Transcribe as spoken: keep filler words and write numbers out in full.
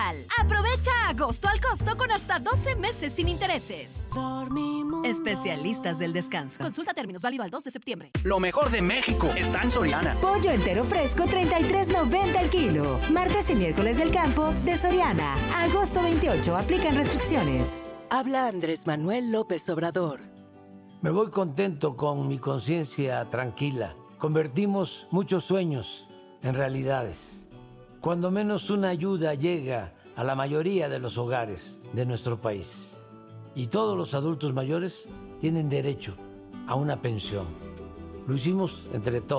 Real. Aprovecha agosto al costo con hasta doce meses sin intereses. Dormimos. Especialistas del descanso. Consulta términos, válido al dos de septiembre. Lo mejor de México está en Soriana. Pollo entero fresco treinta y tres noventa el kilo. Martes y miércoles del campo de Soriana. Agosto veintiocho. Aplican restricciones. Habla Andrés Manuel López Obrador. Me voy contento con mi conciencia tranquila. Convertimos muchos sueños en realidades. Cuando menos una ayuda llega a la mayoría de los hogares de nuestro país. Y todos los adultos mayores tienen derecho a una pensión. Lo hicimos entre todos.